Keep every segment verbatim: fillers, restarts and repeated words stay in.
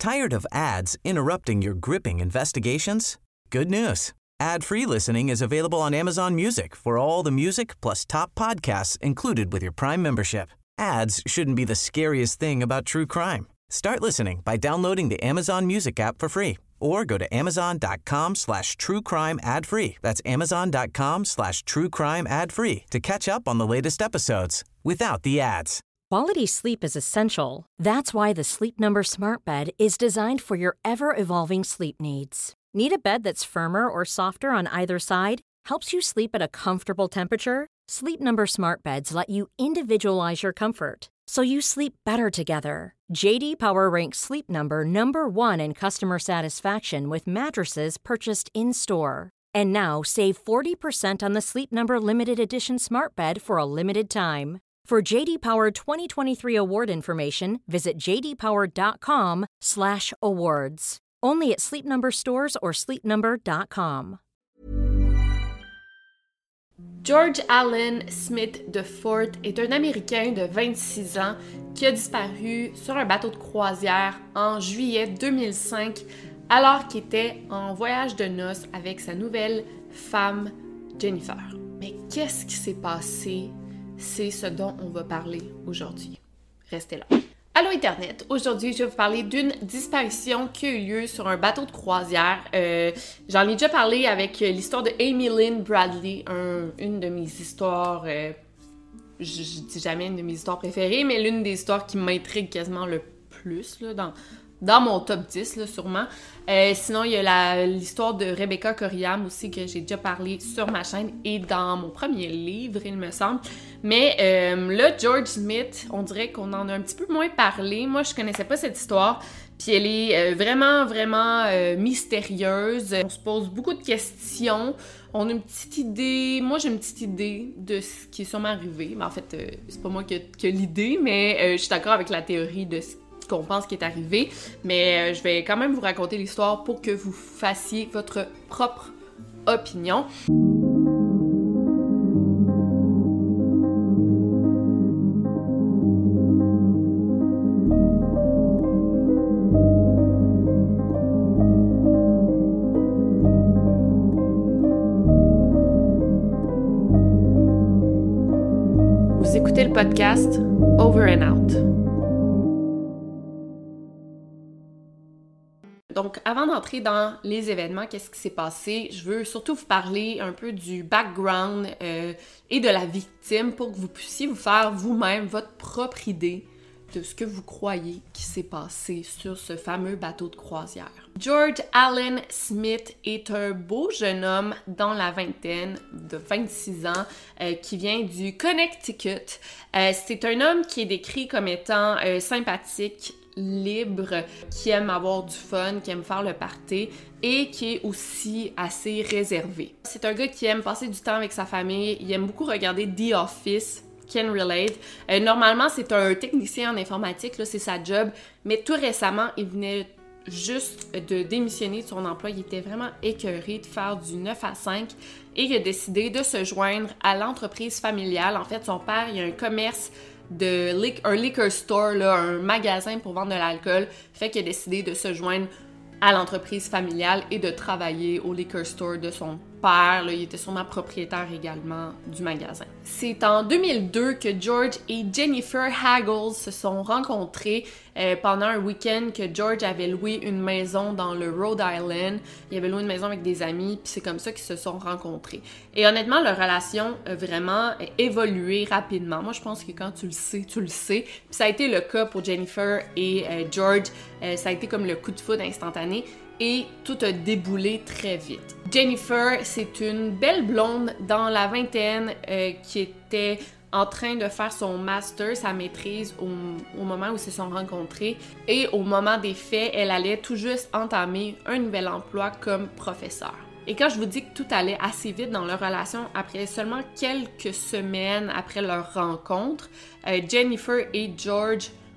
Tired of ads interrupting your gripping investigations? Good news. Ad-free listening is available on Amazon Music for all the music plus top podcasts included with your Prime membership. Ads shouldn't be the scariest thing about true crime. Start listening by downloading the Amazon Music app for free or go to amazon.com slash true crime ad free. That's amazon.com slash true crime ad free to catch up on the latest episodes without the ads. Quality sleep is essential. That's why the Sleep Number Smart Bed is designed for your ever-evolving sleep needs. Need a bed that's firmer or softer on either side? Helps you sleep at a comfortable temperature? Sleep Number Smart Beds let you individualize your comfort, so you sleep better together. J D Power ranks Sleep Number number one in customer satisfaction with mattresses purchased in-store. And now, save forty percent on the Sleep Number Limited Edition Smart Bed for a limited time. For J D Power twenty twenty-three award information, visit jdpower.com slash awards. Only at Sleep Number stores or sleep number dot com. George Allen Smith de Fort est un Américain de vingt-six ans qui a disparu sur un bateau de croisière en juillet deux mille cinq alors qu'il était en voyage de noces avec sa nouvelle femme Jennifer. Mais qu'est-ce qui s'est passé? C'est ce dont on va parler aujourd'hui. Restez là. Allô Internet! Aujourd'hui, je vais vous parler d'une disparition qui a eu lieu sur un bateau de croisière. Euh, j'en ai déjà parlé avec l'histoire de Amy Lynn Bradley, un, une de mes histoires, euh, je, je dis jamais une de mes histoires préférées, mais l'une des histoires qui m'intrigue quasiment le plus, là, dans, dans mon top dix, là, sûrement. Euh, sinon, il y a la, l'histoire de Rebecca Coriam aussi, que j'ai déjà parlé sur ma chaîne et dans mon premier livre, il me semble. Mais euh, là, George Smith, on dirait qu'on en a un petit peu moins parlé. Moi, je connaissais pas cette histoire. Puis elle est euh, vraiment, vraiment euh, mystérieuse. On se pose beaucoup de questions. On a une petite idée... Moi, j'ai une petite idée de ce qui est sûrement arrivé. Mais en fait, euh, c'est pas moi qui ai l'idée, mais euh, je suis d'accord avec la théorie de ce qu'on pense qui est arrivé. Mais euh, je vais quand même vous raconter l'histoire pour que vous fassiez votre propre opinion. Vous écoutez le podcast Over and Out. Donc, avant d'entrer dans les événements, qu'est-ce qui s'est passé, je veux surtout vous parler un peu du background euh, et de la victime pour que vous puissiez vous faire vous-même votre propre idée de ce que vous croyez qui s'est passé sur ce fameux bateau de croisière. George Allen Smith est un beau jeune homme dans la vingtaine, de vingt-six ans, euh, qui vient du Connecticut. Euh, c'est un homme qui est décrit comme étant euh, sympathique, libre, qui aime avoir du fun, qui aime faire le party et qui est aussi assez réservé. C'est un gars qui aime passer du temps avec sa famille, il aime beaucoup regarder The Office, can relate. Euh, normalement, c'est un technicien en informatique, là, c'est sa job, mais tout récemment, il venait juste de démissionner de son emploi. Il était vraiment écœuré de faire du neuf à cinq et il a décidé de se joindre à l'entreprise familiale. En fait, son père, il a un commerce de un liquor store, là, un magasin pour vendre de l'alcool, fait qu'il a décidé de se joindre à l'entreprise familiale et de travailler au liquor store de son père. Là, il était sûrement propriétaire également du magasin. C'est en deux mille deux que George et Jennifer Haggles se sont rencontrés euh, pendant un week-end que George avait loué une maison dans le Rhode Island. Il avait loué une maison avec des amis, puis c'est comme ça qu'ils se sont rencontrés. Et honnêtement, leur relation a vraiment évolué rapidement. Moi, je pense que quand tu le sais, tu le sais. Puis ça a été le cas pour Jennifer et euh, George. Euh, ça a été comme le coup de foudre instantané. Et tout a déboulé très vite. Jennifer, c'est une belle blonde dans la vingtaine euh, qui était en train de faire son master, sa maîtrise au, au moment où ils se sont rencontrés. Et au moment des faits, elle allait tout juste entamer un nouvel emploi comme professeur. Et quand je vous dis que tout allait assez vite dans leur relation, après seulement quelques semaines après leur rencontre, euh, Jennifer et George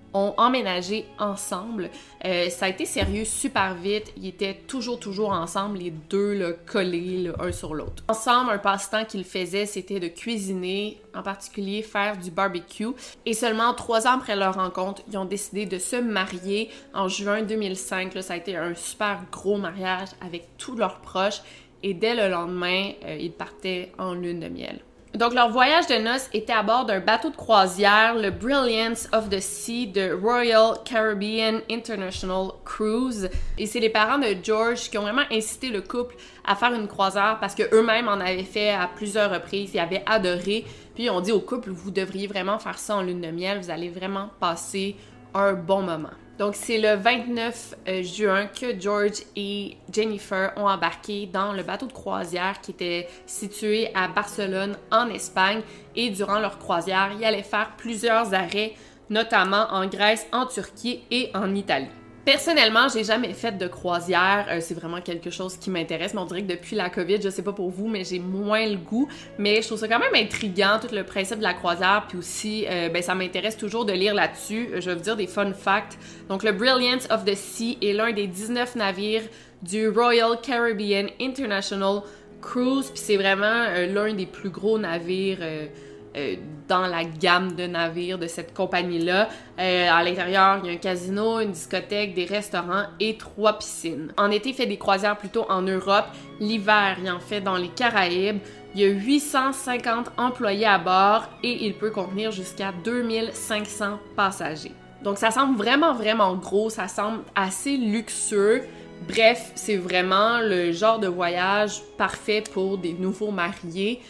ont emménagé ensemble. Euh, ça a été sérieux super vite. Ils étaient toujours, toujours ensemble, les deux là, collés là, un sur l'autre. Ensemble, un passe-temps qu'ils faisaient, c'était de cuisiner, en particulier faire du barbecue. Et seulement trois ans après leur rencontre, ils ont décidé de se marier en juin deux mille cinq. Là, ça a été un super gros mariage avec tous leurs proches. Et dès le lendemain, euh, ils partaient en lune de miel. Donc, leur voyage de noces était à bord d'un bateau de croisière, le Brilliance of the Sea de Royal Caribbean International Cruise. Et c'est les parents de George qui ont vraiment incité le couple à faire une croisière parce qu'eux-mêmes en avaient fait à plusieurs reprises, ils avaient adoré. Puis, ils ont dit au couple, vous devriez vraiment faire ça en lune de miel, vous allez vraiment passer un bon moment. Donc, c'est le vingt-neuf juin que George et Jennifer ont embarqué dans le bateau de croisière qui était situé à Barcelone, en Espagne. Et durant leur croisière, ils allaient faire plusieurs arrêts, notamment en Grèce, en Turquie et en Italie. Personnellement, j'ai jamais fait de croisière, euh, c'est vraiment quelque chose qui m'intéresse, mais on dirait que depuis la COVID, je sais pas pour vous, mais j'ai moins le goût, mais je trouve ça quand même intriguant, tout le principe de la croisière, puis aussi, euh, ben ça m'intéresse toujours de lire là-dessus, je vais vous dire des fun facts. Donc le Brilliance of the Sea est l'un des dix-neuf navires du Royal Caribbean International Cruise, puis c'est vraiment euh, l'un des plus gros navires euh, Euh, dans la gamme de navires de cette compagnie-là. Euh, à l'intérieur, il y a un casino, une discothèque, des restaurants et trois piscines. En été, il fait des croisières plutôt en Europe. L'hiver, il en fait dans les Caraïbes. Il y a huit cent cinquante employés à bord et il peut contenir jusqu'à deux mille cinq cents passagers. Donc ça semble vraiment, vraiment gros, ça semble assez luxueux. Bref, c'est vraiment le genre de voyage parfait pour des nouveaux mariés.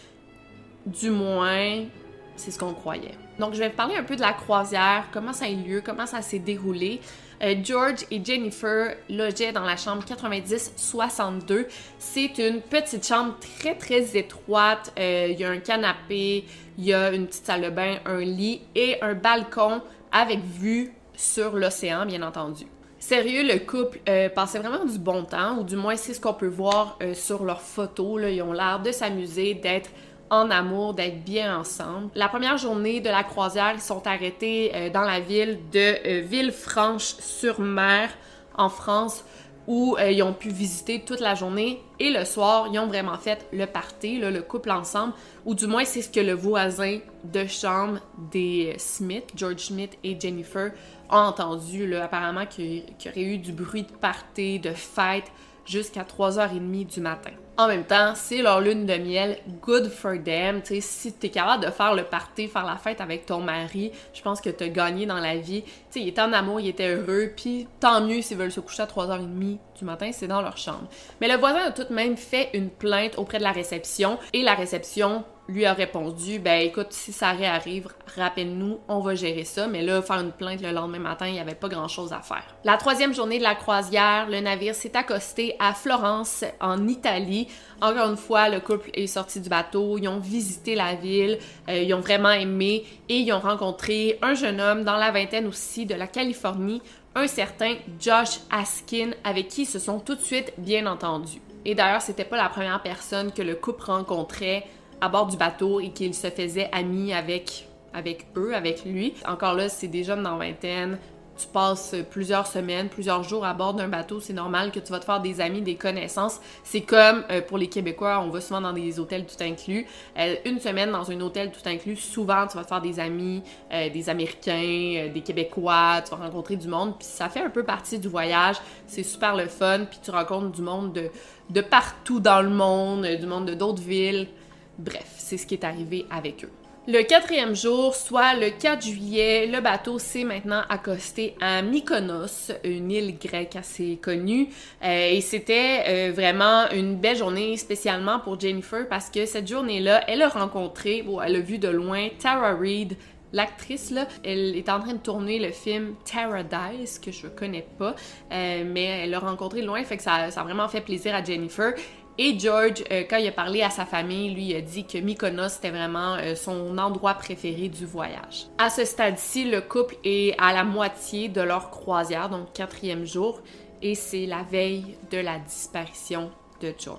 Du moins, c'est ce qu'on croyait. Donc, je vais vous parler un peu de la croisière, comment ça a eu lieu, comment ça s'est déroulé. Euh, George et Jennifer logeaient dans la chambre quatre-vingt-dix soixante-deux. C'est une petite chambre très, très étroite. Euh, il y a un canapé, il y a une petite salle de bain, un lit et un balcon avec vue sur l'océan, bien entendu. Sérieux, le couple euh, passait vraiment du bon temps, ou du moins, c'est ce qu'on peut voir euh, sur leurs photos. Là. Ils ont l'air de s'amuser, d'être en amour, d'être bien ensemble. La première journée de la croisière, ils sont arrêtés euh, dans la ville de euh, Villefranche-sur-Mer, en France, où euh, ils ont pu visiter toute la journée. Et le soir, ils ont vraiment fait le party, là, le couple ensemble, ou du moins, c'est ce que le voisin de chambre des Smith, George Smith et Jennifer, ont entendu. Là, apparemment qu'il y aurait eu du bruit de party, de fête, jusqu'à trois heures trente du matin. En même temps, c'est leur lune de miel, good for them. Tu sais, si t'es capable de faire le party, faire la fête avec ton mari, je pense que t'as gagné dans la vie. Tu sais, il était en amour, il était heureux, puis tant mieux s'ils veulent se coucher à trois heures trente du matin, c'est dans leur chambre. Mais le voisin a tout de même fait une plainte auprès de la réception, et la réception lui a répondu, ben écoute, si ça réarrive, rappelle-nous, on va gérer ça. Mais là, faire une plainte le lendemain matin, il n'y avait pas grand-chose à faire. La troisième journée de la croisière, le navire s'est accosté à Florence, en Italie. Encore une fois, le couple est sorti du bateau, ils ont visité la ville, euh, ils ont vraiment aimé et ils ont rencontré un jeune homme dans la vingtaine aussi de la Californie, un certain Josh Askin, avec qui ils se sont tout de suite bien entendus. Et d'ailleurs, c'était pas la première personne que le couple rencontrait à bord du bateau et qu'il se faisait ami avec, avec eux, avec lui. Encore là, c'est des jeunes dans la vingtaine, tu passes plusieurs semaines, plusieurs jours à bord d'un bateau, c'est normal que tu vas te faire des amis, des connaissances. C'est comme euh, pour les Québécois, on va souvent dans des hôtels tout inclus. Euh, une semaine dans un hôtel tout inclus, souvent tu vas te faire des amis, euh, des Américains, euh, des Québécois, tu vas rencontrer du monde, puis ça fait un peu partie du voyage. C'est super le fun, puis tu rencontres du monde de, de partout dans le monde, du monde de d'autres villes. Bref, c'est ce qui est arrivé avec eux. Le quatrième jour, soit le quatre juillet, le bateau s'est maintenant accosté à Mykonos, une île grecque assez connue. Euh, et c'était euh, vraiment une belle journée, spécialement pour Jennifer, parce que cette journée-là, elle a rencontré, bon, elle a vu de loin Tara Reid, l'actrice, là. Elle est en train de tourner le film Paradise, que je connais pas, euh, mais elle l'a rencontré de loin, fait que ça, ça a vraiment fait plaisir à Jennifer. Et George, euh, quand il a parlé à sa famille, lui, il a dit que Mykonos, c'était vraiment euh, son endroit préféré du voyage. À ce stade-ci, le couple est à la moitié de leur croisière, donc quatrième jour, et c'est la veille de la disparition de George.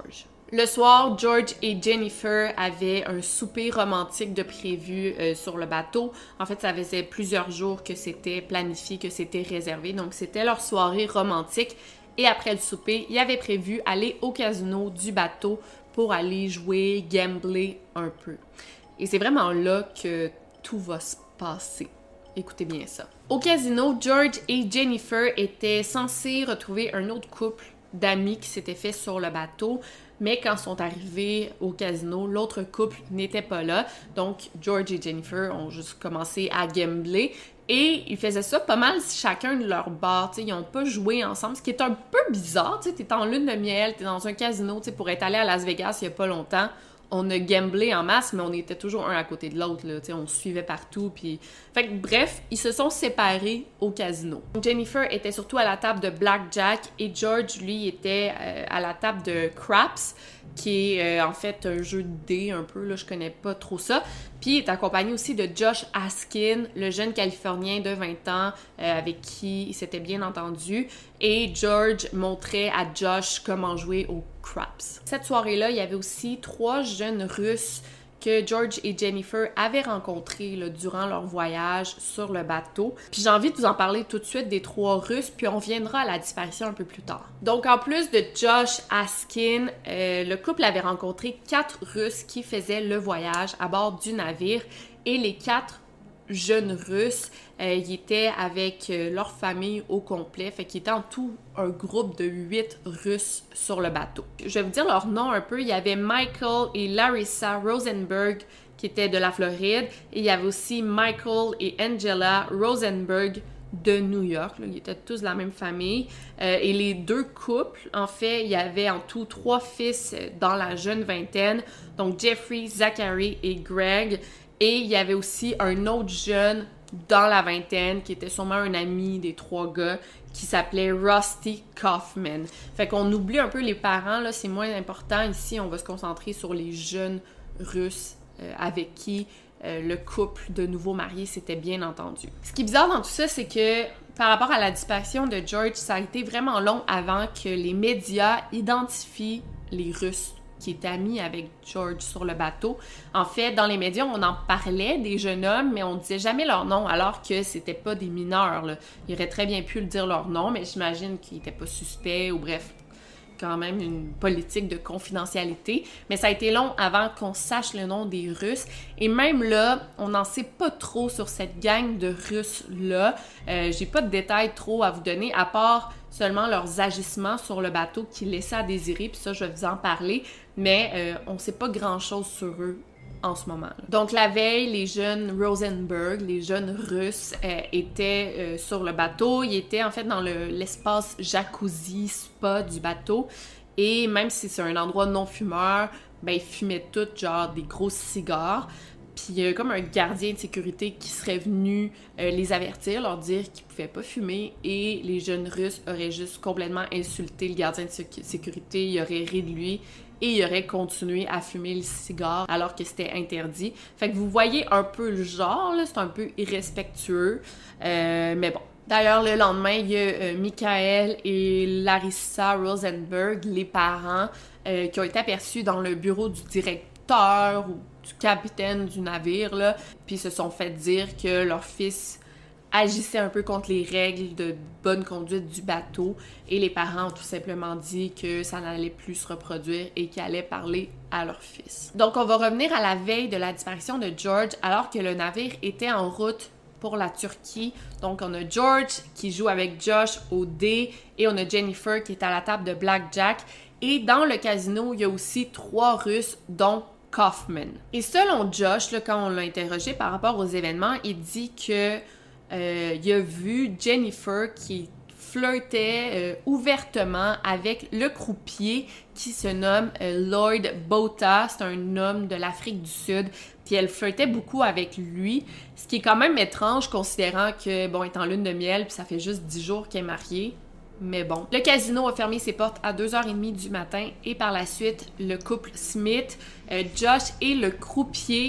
Le soir, George et Jennifer avaient un souper romantique de prévu euh, sur le bateau. En fait, ça faisait plusieurs jours que c'était planifié, que c'était réservé. Donc, c'était leur soirée romantique. Et après le souper, ils avaient prévu aller au casino du bateau pour aller jouer, gambler un peu. Et c'est vraiment là que tout va se passer. Écoutez bien ça. Au casino, George et Jennifer étaient censés retrouver un autre couple d'amis qui s'était fait sur le bateau, mais quand ils sont arrivés au casino, l'autre couple n'était pas là. Donc, George et Jennifer ont juste commencé à gambler et ils faisaient ça pas mal chacun de leur bord. T'sais, ils n'ont pas joué ensemble, ce qui est un peu bizarre. Tu es en lune de miel, tu es dans un casino pour être allé à Las Vegas il y a pas longtemps. On a gamblé en masse, mais on était toujours un à côté de l'autre, là, on se suivait partout, puis... Fait que bref, ils se sont séparés au casino. Jennifer était surtout à la table de Blackjack, et George, lui, était euh, à la table de Craps, qui est euh, en fait un jeu de dés un peu, là, je connais pas trop ça. Puis il est accompagné aussi de Josh Askin, le jeune Californien de vingt ans, euh, avec qui il s'était bien entendu. Et George montrait à Josh comment jouer au craps. Cette soirée-là, il y avait aussi trois jeunes Russes que George et Jennifer avaient rencontrés là, durant leur voyage sur le bateau. Puis j'ai envie de vous en parler tout de suite des trois Russes, puis on viendra à la disparition un peu plus tard. Donc en plus de Josh Askin, euh, le couple avait rencontré quatre Russes qui faisaient le voyage à bord du navire, et les quatre jeunes Russes, euh, ils étaient avec euh, leur famille au complet, fait qu'ils étaient en tout un groupe de huit Russes sur le bateau. Je vais vous dire leur nom un peu. Il y avait Michael et Larissa Rosenberg qui étaient de la Floride, et il y avait aussi Michael et Angela Rosenberg de New York. Là, ils étaient tous de la même famille. Euh, et les deux couples, en fait, il y avait en tout trois fils dans la jeune vingtaine, donc Jeffrey, Zachary et Greg. Et il y avait aussi un autre jeune dans la vingtaine qui était sûrement un ami des trois gars qui s'appelait Rusty Kaufman. Fait qu'on oublie un peu les parents, là, c'est moins important. Ici, on va se concentrer sur les jeunes Russes euh, avec qui euh, le couple de nouveaux mariés s'était bien entendu. Ce qui est bizarre dans tout ça, c'est que par rapport à la disparition de George, ça a été vraiment long avant que les médias identifient les Russes qui était ami avec George sur le bateau. En fait, dans les médias, on en parlait des jeunes hommes, mais on disait jamais leur nom, alors que c'était pas des mineurs, là. Ils auraient très bien pu le dire leur nom, mais j'imagine qu'ils étaient pas suspects, ou bref, quand même une politique de confidentialité. Mais ça a été long avant qu'on sache le nom des Russes. Et même là, on n'en sait pas trop sur cette gang de Russes-là. Euh, j'ai pas de détails trop à vous donner, à part seulement leurs agissements sur le bateau qui laissaient à désirer, puis ça, je vais vous en parler, mais euh, on sait pas grand-chose sur eux en ce moment. Là. Donc la veille, les jeunes Rosenberg, les jeunes Russes, euh, étaient euh, sur le bateau. Ils étaient en fait dans le, l'espace jacuzzi spa du bateau, et même si c'est un endroit non fumeur, ben ils fumaient tous genre des gros cigares. Puis il y a comme un gardien de sécurité qui serait venu euh, les avertir, leur dire qu'ils pouvaient pas fumer, et les jeunes Russes auraient juste complètement insulté le gardien de sé- sécurité, ils auraient ri de lui et ils auraient continué à fumer le cigare alors que c'était interdit. Fait que vous voyez un peu le genre, là, c'est un peu irrespectueux, euh, mais bon. D'ailleurs, le lendemain, il y a euh, Michael et Larissa Rosenberg, les parents, euh, qui ont été aperçus dans le bureau du directeur ou du capitaine du navire, là, puis se sont fait dire que leur fils agissait un peu contre les règles de bonne conduite du bateau, et les parents ont tout simplement dit que ça n'allait plus se reproduire et qu'ils allaient parler à leur fils. Donc, on va revenir à la veille de la disparition de George, alors que le navire était en route pour la Turquie. Donc, on a George qui joue avec Josh au dé, et on a Jennifer qui est à la table de Blackjack. Et dans le casino, il y a aussi trois Russes, dont Kaufman. Et selon Josh, là, quand on l'a interrogé par rapport aux événements, il dit que euh, il a vu Jennifer qui flirtait euh, ouvertement avec le croupier qui se nomme euh, Lloyd Botha. C'est un homme de l'Afrique du Sud. Puis elle flirtait beaucoup avec lui, ce qui est quand même étrange considérant que, bon, elle est en lune de miel, puis ça fait juste dix jours qu'elle est mariée. Mais bon. Le casino a fermé ses portes à deux heures trente du matin, et par la suite, le couple Smith, euh, Josh et le croupier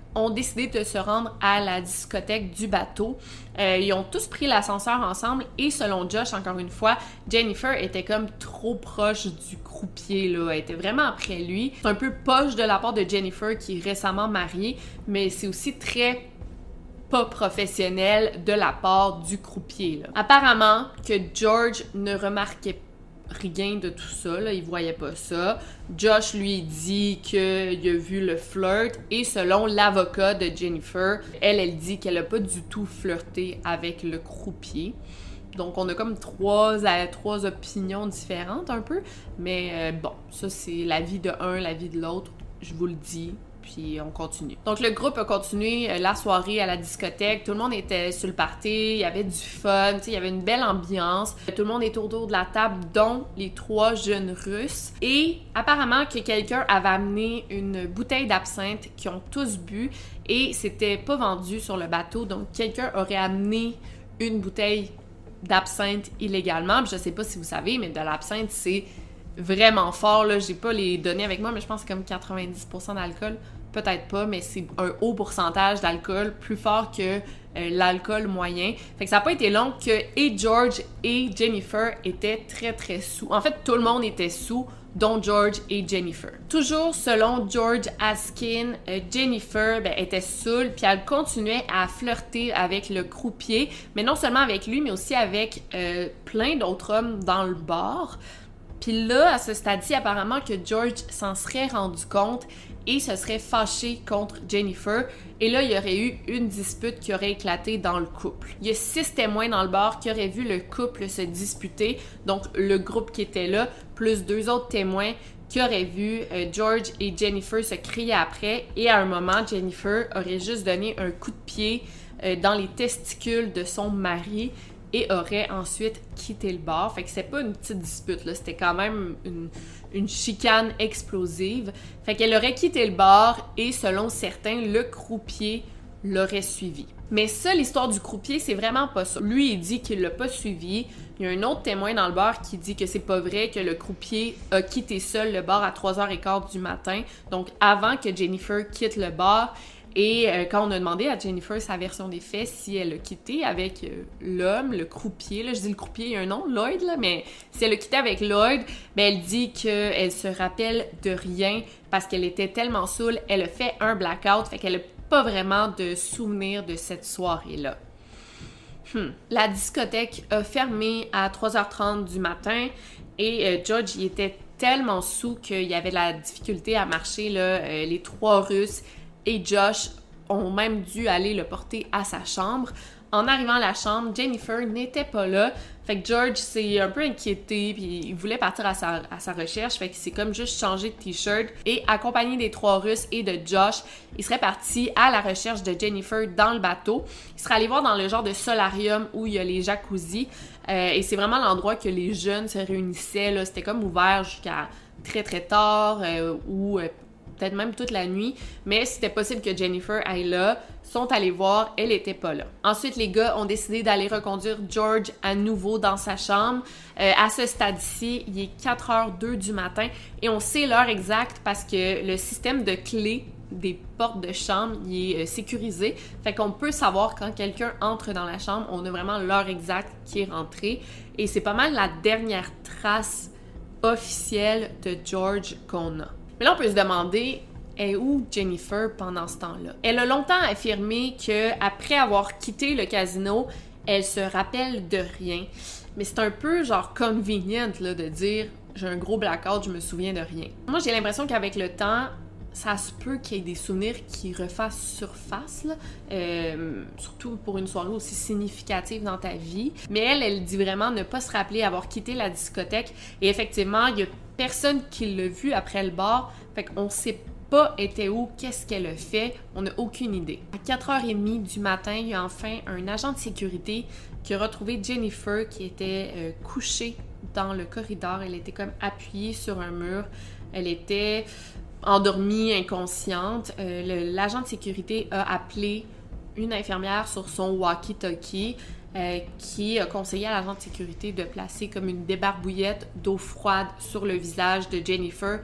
ont décidé de se rendre à la discothèque du bateau. Euh, ils ont tous pris l'ascenseur ensemble et selon Josh, encore une fois, Jennifer était comme trop proche du croupier, là. Elle était vraiment après lui. C'est un peu poche de la part de Jennifer qui est récemment mariée, mais c'est aussi très pas professionnel de la part du croupier, là. Apparemment que George ne remarquait pas rien de tout ça, là, il voyait pas ça. Josh lui dit qu'il a vu le flirt et selon l'avocat de Jennifer, elle, elle dit qu'elle a pas du tout flirté avec le croupier. Donc on a comme trois, euh, trois opinions différentes un peu, mais euh, bon, ça c'est l'avis de un, l'avis de l'autre, je vous le dis. Puis on continue. Donc le groupe a continué la soirée à la discothèque. Tout le monde était sur le party, il y avait du fun, il y avait une belle ambiance. Tout le monde était autour de la table, dont les trois jeunes Russes. Et apparemment que quelqu'un avait amené une bouteille d'absinthe qu'ils ont tous bu et c'était pas vendu sur le bateau. Donc quelqu'un aurait amené une bouteille d'absinthe illégalement. Puis je sais pas si vous savez, mais de l'absinthe, c'est vraiment fort, là. J'ai pas les données avec moi, mais je pense que c'est comme quatre-vingt-dix pour cent d'alcool. Peut-être pas, mais c'est un haut pourcentage d'alcool, plus fort que euh, l'alcool moyen. Fait que ça n'a pas été long que et George et Jennifer étaient très très sous. En fait, tout le monde était sous, dont George et Jennifer. Toujours selon George Askin, euh, Jennifer ben, était saoule, puis elle continuait à flirter avec le croupier, mais non seulement avec lui, mais aussi avec euh, plein d'autres hommes dans le bar. Puis là, à ce stade-ci, apparemment que George s'en serait rendu compte et se serait fâché contre Jennifer. Et là, il y aurait eu une dispute qui aurait éclaté dans le couple. Il y a six témoins dans le bar qui auraient vu le couple se disputer. Donc, le groupe qui était là, plus deux autres témoins qui auraient vu euh, George et Jennifer se crier après. Et à un moment, Jennifer aurait juste donné un coup de pied euh, dans les testicules de son mari et aurait ensuite quitté le bar. Fait que c'était pas une petite dispute, là. C'était quand même une, une chicane explosive. Fait qu'elle aurait quitté le bar et, selon certains, le croupier l'aurait suivi. Mais ça, l'histoire du croupier, c'est vraiment pas ça. Lui, il dit qu'il l'a pas suivi. Il y a un autre témoin dans le bar qui dit que c'est pas vrai, que le croupier a quitté seul le bar à trois heures quinze du matin, donc avant que Jennifer quitte le bar. Et euh, quand on a demandé à Jennifer sa version des faits, si elle a quitté avec euh, l'homme, le croupier, là, je dis le croupier, il y a un nom, Lloyd, là, mais si elle a quitté avec Lloyd, ben elle dit qu'elle se rappelle de rien parce qu'elle était tellement saoule, elle a fait un blackout, fait qu'elle a pas vraiment de souvenir de cette soirée-là. Hmm. La discothèque a fermé à trois heures trente du matin et euh, George, il était tellement saoul qu'il y avait de la difficulté à marcher, là, euh, les trois Russes et Josh ont même dû aller le porter à sa chambre. En arrivant à la chambre, Jennifer n'était pas là. Fait que George s'est un peu inquiété, puis il voulait partir à sa, à sa recherche. Fait qu'il s'est comme juste changé de t-shirt. Et accompagné des trois Russes et de Josh, il serait parti à la recherche de Jennifer dans le bateau. Il serait allé voir dans le genre de solarium où il y a les jacuzzis. Euh, et c'est vraiment l'endroit que les jeunes se réunissaient, là. C'était comme ouvert jusqu'à très très tard, euh, ou euh, peut-être même toute la nuit, mais c'était possible que Jennifer aille là, sont allés voir, elle était pas là. Ensuite, les gars ont décidé d'aller reconduire George à nouveau dans sa chambre. Euh, à ce stade-ci, il est quatre heures deux du matin et on sait l'heure exacte parce que le système de clés des portes de chambre, il est euh, sécurisé. Fait qu'on peut savoir quand quelqu'un entre dans la chambre, on a vraiment l'heure exacte qui est rentrée. Et c'est pas mal la dernière trace officielle de George qu'on a. Mais là, on peut se demander, est où Jennifer pendant ce temps-là? Elle a longtemps affirmé qu'après avoir quitté le casino, elle se rappelle de rien. Mais c'est un peu genre convenient là, de dire « j'ai un gros blackout, je me souviens de rien ». Moi, j'ai l'impression qu'avec le temps, ça se peut qu'il y ait des souvenirs qui refassent surface, là, euh, surtout pour une soirée aussi significative dans ta vie. Mais elle, elle dit vraiment ne pas se rappeler avoir quitté la discothèque. Et effectivement, il y a personne qui l'a vu après le bar, fait qu'on sait pas était où, qu'est-ce qu'elle a fait, on n'a aucune idée. À quatre heures trente du matin, il y a enfin un agent de sécurité qui a retrouvé Jennifer qui était euh, couchée dans le corridor. Elle était comme appuyée sur un mur. Elle était endormie, inconsciente. Euh, le, l'agent de sécurité a appelé une infirmière sur son walkie-talkie euh, qui a conseillé à l'agent de sécurité de placer comme une débarbouillette d'eau froide sur le visage de Jennifer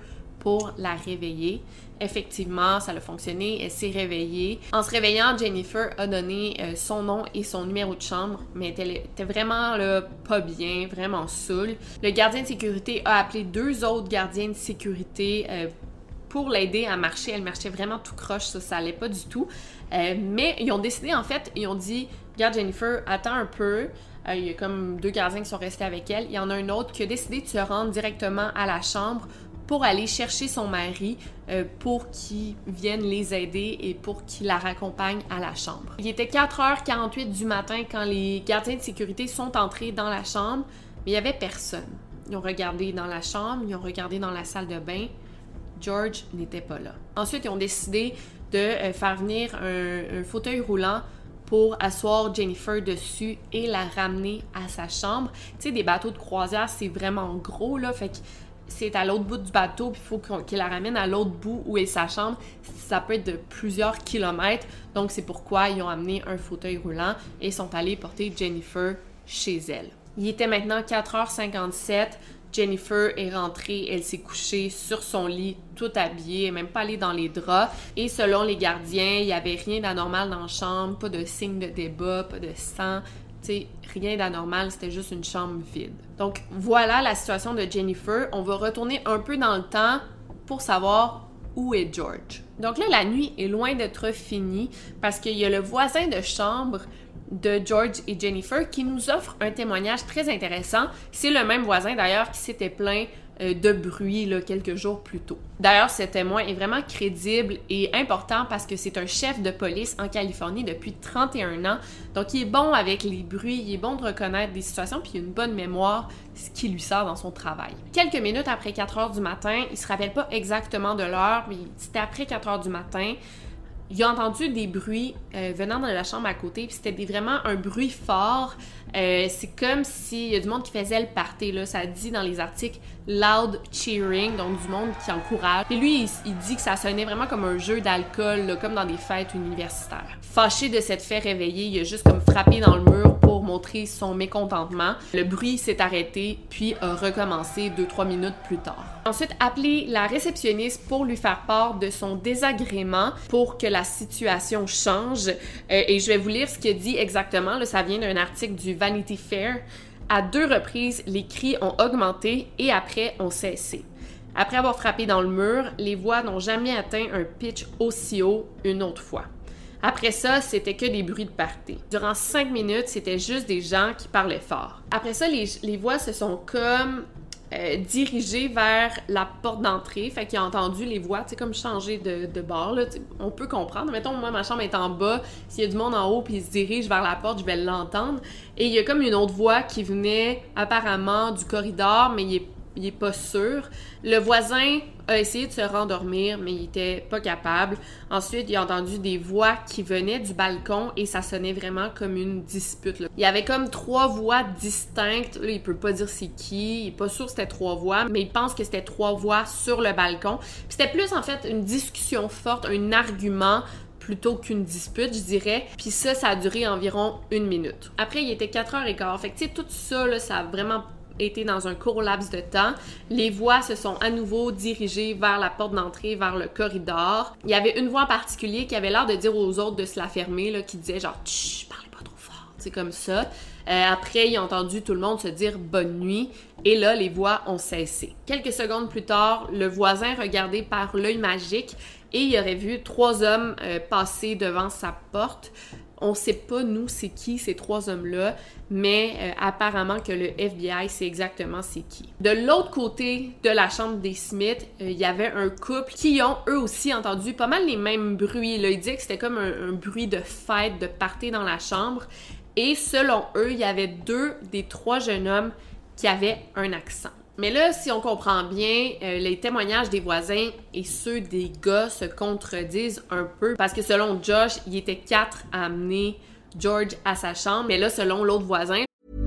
pour la réveiller. Effectivement, ça a fonctionné, elle s'est réveillée. En se réveillant, Jennifer a donné euh, son nom et son numéro de chambre, mais elle était vraiment là, pas bien, vraiment saoule. Le gardien de sécurité a appelé deux autres gardiens de sécurité euh, pour l'aider à marcher. Elle marchait vraiment tout croche, ça, ça allait pas du tout. Euh, mais ils ont décidé, en fait, ils ont dit « Regarde Jennifer, attends un peu. Euh, » Il y a comme deux gardiens qui sont restés avec elle. Il y en a un autre qui a décidé de se rendre directement à la chambre pour aller chercher son mari euh, pour qu'il vienne les aider et pour qu'il la raccompagne à la chambre. Il était quatre heures quarante-huit du matin quand les gardiens de sécurité sont entrés dans la chambre, mais il n'y avait personne. Ils ont regardé dans la chambre, ils ont regardé dans la salle de bain. George n'était pas là. Ensuite, ils ont décidé de euh, faire venir un, un fauteuil roulant pour asseoir Jennifer dessus et la ramener à sa chambre. Tu sais, des bateaux de croisière, c'est vraiment gros, là, fait que c'est à l'autre bout du bateau, puis il faut qu'on, qu'il la ramène à l'autre bout où est sa chambre. Ça peut être de plusieurs kilomètres, donc c'est pourquoi ils ont amené un fauteuil roulant et sont allés porter Jennifer chez elle. Il était maintenant quatre heures cinquante-sept. Jennifer est rentrée, elle s'est couchée sur son lit, toute habillée, elle n'est même pas allée dans les draps. Et selon les gardiens, il n'y avait rien d'anormal dans la chambre, pas de signe de débat, pas de sang. T'sais, rien d'anormal, c'était juste une chambre vide. Donc voilà la situation de Jennifer. On va retourner un peu dans le temps pour savoir où est George. Donc là, la nuit est loin d'être finie parce qu'il y a le voisin de chambre de George et Jennifer qui nous offre un témoignage très intéressant. C'est le même voisin d'ailleurs qui s'était plaint euh, de bruit là, quelques jours plus tôt. D'ailleurs, ce témoin est vraiment crédible et important parce que c'est un chef de police en Californie depuis trente et un ans. Donc, il est bon avec les bruits, il est bon de reconnaître des situations, puis il a une bonne mémoire, ce qui lui sert dans son travail. Quelques minutes après quatre heures du matin, il se rappelle pas exactement de l'heure, mais c'était après quatre heures du matin. Il a entendu des bruits euh, venant de la chambre à côté, puis c'était des, vraiment un bruit fort. Euh, c'est comme s'il y a du monde qui faisait le party, là. Ça dit dans les articles « loud cheering », donc du monde qui encourage. Et lui, il, il dit que ça sonnait vraiment comme un jeu d'alcool, là, comme dans des fêtes universitaires. Fâché de s'être fait réveiller, il a juste comme frappé dans le mur pour montrer son mécontentement. Le bruit s'est arrêté, puis a recommencé deux trois minutes plus tard. Ensuite, appelé la réceptionniste pour lui faire part de son désagrément pour que la situation change. Euh, et je vais vous lire ce qu'il a dit exactement. Là, ça vient d'un article du Vanity Fair. À deux reprises, les cris ont augmenté et après ont cessé. Après avoir frappé dans le mur, les voix n'ont jamais atteint un pitch aussi haut une autre fois. Après ça, c'était que des bruits de party. Durant cinq minutes, c'était juste des gens qui parlaient fort. Après ça, les, les voix se sont comme euh, dirigées vers la porte d'entrée. Fait qu'il a entendu les voix, tu sais, comme changer de, de bord, là. On peut comprendre. Mettons, moi, ma chambre est en bas. S'il y a du monde en haut puis il se dirige vers la porte, je vais l'entendre. Et il y a comme une autre voix qui venait apparemment du corridor, mais il est il est pas sûr. Le voisin a essayé de se rendormir, mais il était pas capable. Ensuite, il a entendu des voix qui venaient du balcon et ça sonnait vraiment comme une dispute, là. Il y avait comme trois voix distinctes. Là, il peut pas dire c'est qui. Il est pas sûr que c'était trois voix, mais il pense que c'était trois voix sur le balcon. Puis c'était plus, en fait, une discussion forte, un argument plutôt qu'une dispute, je dirais. Puis ça, ça a duré environ une minute. Après, il était quatre heures quinze. Fait que, tu sais, tout ça, là, ça a vraiment été dans un court laps de temps. Les voix se sont à nouveau dirigées vers la porte d'entrée, vers le corridor. Il y avait une voix en particulier qui avait l'air de dire aux autres de se la fermer, là, qui disait genre « Chut, parlez pas trop fort », tu sais, comme ça. Euh, après, il a entendu tout le monde se dire « bonne nuit » et là, les voix ont cessé. Quelques secondes plus tard, le voisin regardait par l'œil magique et il aurait vu trois hommes euh, passer devant sa porte. On sait pas, nous, c'est qui ces trois hommes-là, mais euh, apparemment que le F B I sait exactement c'est qui. De l'autre côté de la chambre des Smith, il euh, y avait un couple qui ont, eux aussi, entendu pas mal les mêmes bruits. Là. Ils disaient que c'était comme un, un bruit de fête, de party dans la chambre. Et selon eux, il y avait deux des trois jeunes hommes qui avaient un accent. Mais là, si on comprend bien, euh, les témoignages des voisins et ceux des gars se contredisent un peu parce que selon Josh, il était quatre à amener George à sa chambre. Mais là, selon l'autre voisin...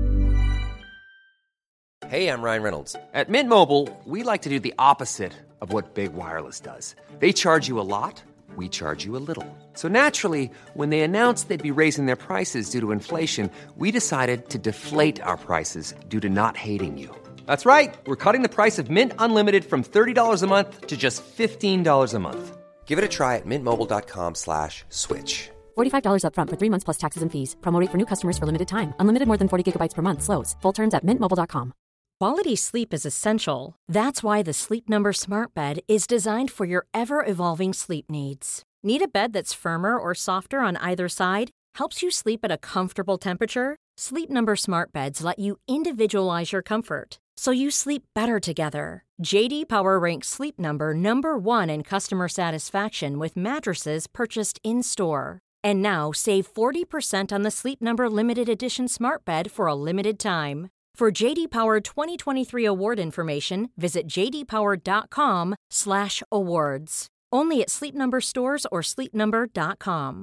Hey, I'm Ryan Reynolds. At Mint Mobile, we like to do the opposite of what Big Wireless does. They charge you a lot, we charge you a little. So naturally, when they announced they'd be raising their prices due to inflation, we decided to deflate our prices due to not hating you. That's right. We're cutting the price of Mint Unlimited from thirty dollars a month to just fifteen dollars a month. Give it a try at mintmobile.com slash switch. forty-five dollars up front for three months plus taxes and fees. Promo rate for new customers for limited time. Unlimited more than forty gigabytes per month slows. Full terms at mint mobile dot com. Quality sleep is essential. That's why the Sleep Number Smart Bed is designed for your ever-evolving sleep needs. Need a bed that's firmer or softer on either side? Helps you sleep at a comfortable temperature? Sleep Number Smart Beds let you individualize your comfort, so you sleep better together. J D Power ranks Sleep Number number one in customer satisfaction with mattresses purchased in-store. And now, save forty percent on the Sleep Number Limited Edition Smart Bed for a limited time. For J D Power twenty twenty-three award information, visit j d power dot com slash awards. Only at Sleep Number stores or sleep number dot com.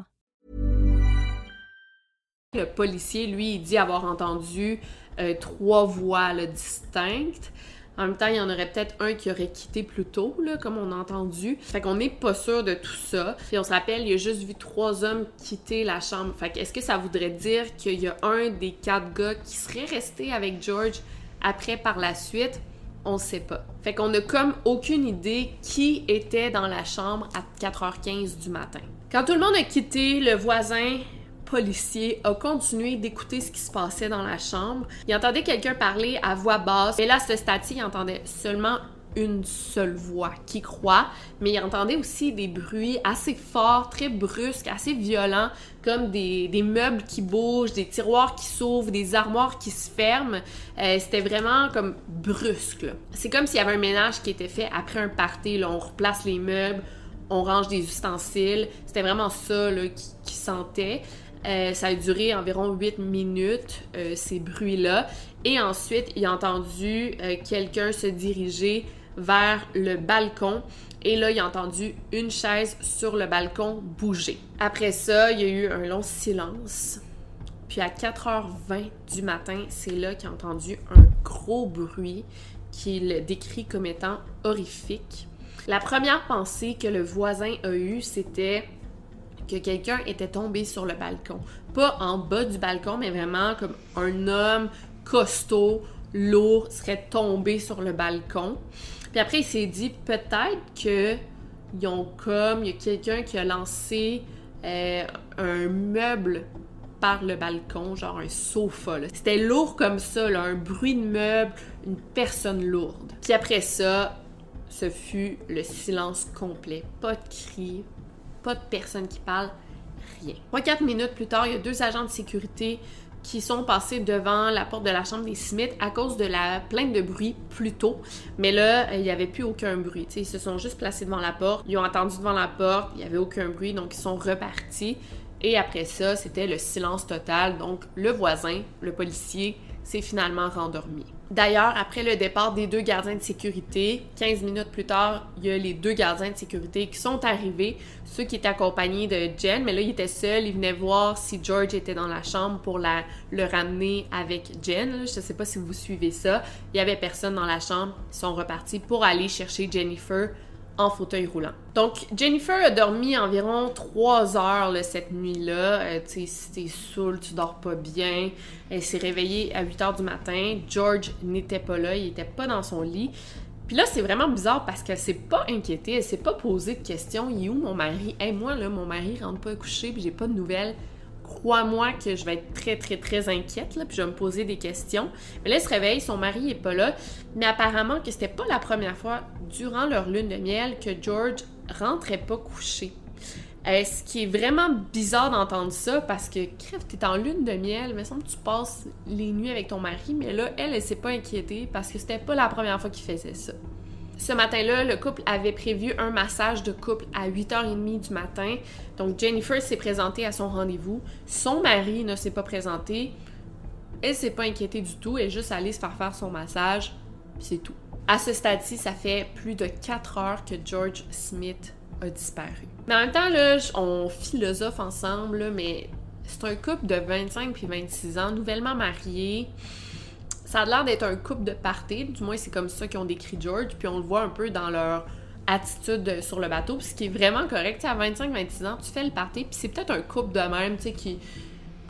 Le policier, lui, il dit avoir entendu euh, trois voix là, distinctes. En même temps, il y en aurait peut-être un qui aurait quitté plus tôt, là, comme on a entendu. Fait qu'on n'est pas sûr de tout ça. Puis on se rappelle, il a juste vu trois hommes quitter la chambre. Fait que est-ce que ça voudrait dire qu'il y a un des quatre gars qui serait resté avec George après par la suite? On sait pas. Fait qu'on a comme aucune idée qui était dans la chambre à quatre heures quinze du matin. Quand tout le monde a quitté, le voisin policier a continué d'écouter ce qui se passait dans la chambre. Il entendait quelqu'un parler à voix basse. Et là, à ce stade-ci, il entendait seulement une seule voix qui croit, mais il entendait aussi des bruits assez forts, très brusques, assez violents, comme des, des meubles qui bougent, des tiroirs qui s'ouvrent, des armoires qui se ferment. Euh, c'était vraiment comme brusque, là. C'est comme s'il y avait un ménage qui était fait après un party, là. On replace les meubles, on range des ustensiles. C'était vraiment ça là, qui, qui sentait. Euh, ça a duré environ huit minutes, euh, ces bruits-là. Et ensuite, il a entendu euh, quelqu'un se diriger vers le balcon. Et là, il a entendu une chaise sur le balcon bouger. Après ça, il y a eu un long silence. Puis à quatre heures vingt du matin, c'est là qu'il a entendu un gros bruit qu'il décrit comme étant horrifique. La première pensée que le voisin a eue, c'était que quelqu'un était tombé sur le balcon. Pas en bas du balcon, mais vraiment comme un homme costaud, lourd, serait tombé sur le balcon. Puis après, il s'est dit peut-être que ils ont comme, il y a quelqu'un qui a lancé euh, un meuble par le balcon, genre un sofa, là. C'était lourd comme ça, là, un bruit de meuble, une personne lourde. Puis après ça, ce fut le silence complet. Pas de cris, pas de personne qui parle, rien. Trois, quatre minutes plus tard, il y a deux agents de sécurité qui sont passés devant la porte de la chambre des Smith à cause de la plainte de bruit plus tôt. Mais là, il n'y avait plus aucun bruit. T'sais, ils se sont juste placés devant la porte. Ils ont attendu devant la porte. Il n'y avait aucun bruit, donc ils sont repartis. Et après ça, c'était le silence total. Donc, le voisin, le policier, s'est finalement rendormi. D'ailleurs, après le départ des deux gardiens de sécurité, quinze minutes plus tard, il y a les deux gardiens de sécurité qui sont arrivés, ceux qui étaient accompagnés de Jen, mais là, il était seul, il venait voir si George était dans la chambre pour la, le ramener avec Jen. Là, je ne sais pas si vous suivez ça. Il n'y avait personne dans la chambre, ils sont repartis pour aller chercher Jennifer en fauteuil roulant. Donc, Jennifer a dormi environ trois heures là, cette nuit-là. Euh, tu sais, si t'es saoul, tu dors pas bien. Elle s'est réveillée à huit heures du matin. George n'était pas là, il était pas dans son lit. Puis là, c'est vraiment bizarre parce qu'elle s'est pas inquiétée, elle s'est pas posé de questions. Il est où mon mari? Hey, moi, là, mon mari rentre pas coucher puis j'ai pas de nouvelles. Crois-moi que je vais être très, très, très inquiète, là, puis je vais me poser des questions. Mais là, elle se réveille, son mari est pas là. Mais apparemment que c'était pas la première fois durant leur lune de miel que George rentrait pas couché. Euh, ce qui est vraiment bizarre d'entendre ça, parce que, crève, t'es en lune de miel, il me semble que tu passes les nuits avec ton mari, mais là, elle, elle s'est pas inquiétée parce que c'était pas la première fois qu'il faisait ça. Ce matin-là, le couple avait prévu un massage de couple à huit heures trente du matin. Donc, Jennifer s'est présentée à son rendez-vous. Son mari ne s'est pas présenté. Elle s'est pas inquiétée du tout. Elle est juste allée se faire faire son massage. Puis c'est tout. À ce stade-ci, ça fait plus de quatre heures que George Smith a disparu. Mais en même temps, là, on philosophe ensemble, là, mais c'est un couple de vingt-cinq puis vingt-six ans, nouvellement mariés. Ça a l'air d'être un couple de party, du moins c'est comme ça qu'ils ont décrit George, puis on le voit un peu dans leur attitude sur le bateau, ce qui est vraiment correct. T'sais, à vingt-cinq vingt-six ans, tu fais le party, puis c'est peut-être un couple de même, tu sais, qui,